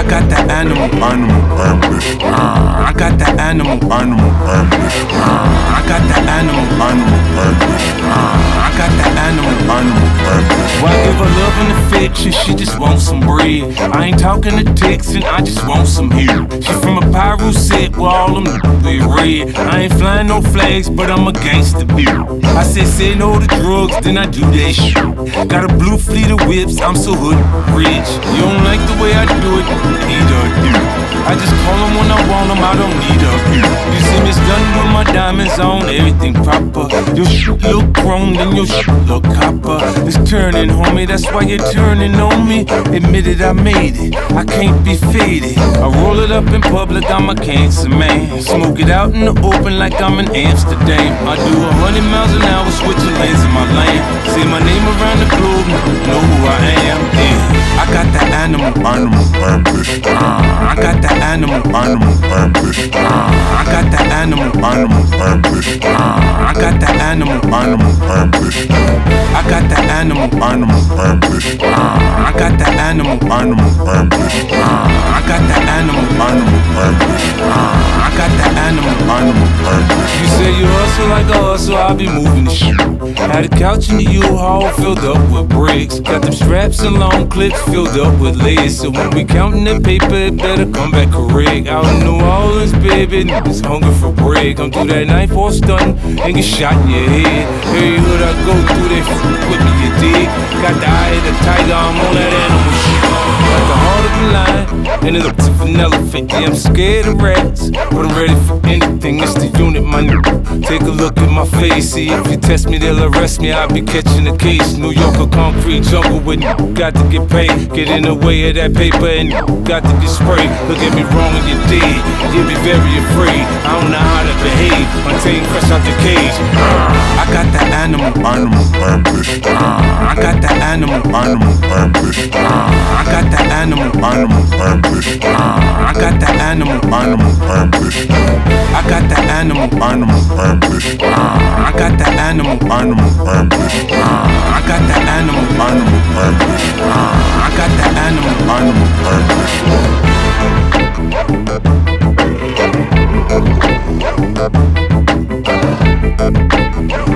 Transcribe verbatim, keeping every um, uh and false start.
I got the animal, animal, ambition. I got the animal, animal, ambition. I got the animal, animal, ambition. I got the animal, animal, ambition. Why give her love and affection? She just wants some bread. I ain't talking to Texan, I just want some here. She from a pyro set where all them be red. I ain't flying no flags, but I'm a gangster beer. I said say no to drugs, then I do that shit. Got a blue fleet of whips, I'm so hood rich. You don't like the way I do it, either do. I just call them when I want them, I don't need a view. You see me stunning with my diamonds on, everything proper. Your shit look chrome, then your shit look copper. It's turning, homie, that's why you're turning on me. Admitted I made it, I can't be faded. I roll it up in public, I'm a cancer man. Smoke it out in the open like I'm in Amsterdam. I do a hundred miles an hour, switching lanes in my lane. Say my name around the globe, know who I am. Yeah, I got the animal, animal, ambition. I got the animal, animal, ambition. I got the animal, animal, ambition. I got the animal, animal, ambition. I got the animal, animal, ambition. I got the animal, animal, ambition. I got the animal, animal, ambition. I got the animal, animal, ambition. You say you hustle like a hustle, I'll be moving the shit. Had a couch in the U-Haul filled up with bricks. Got them straps and long clips filled up with lace. So when we counting that paper, it better come back correct. Out in New Orleans, baby, niggas hungry for bread. Come do that knife or stunt and get shot in your head. Every hood I go through, they f with me, you dig? Got the eye of the tiger, I'm on that animal shit. Got the heart of a lion and the lips of an elephant. Yeah, I'm scared of rats, but I'm ready for anything. It's the unit, my nigga. Take a look at my face. See, if you test me, they'll arrest me. I'll be catching a case. New York, a concrete jungle with got to get paid. Get in the way of that paper and got to get sprayed. Look at me wrong and you're dead. You'll be very afraid. I don't know how to behave until you fresh out the cage. I got the animal, animal, ambition. I got the animal, animal, ambition. I got the animal, animal, ambition. I got the animal, animal, ambition. I got the animal, animal, ambition. I got the animal, animal, ambition. I got the animal, animal, ambition. I got the animal, animal, ambition.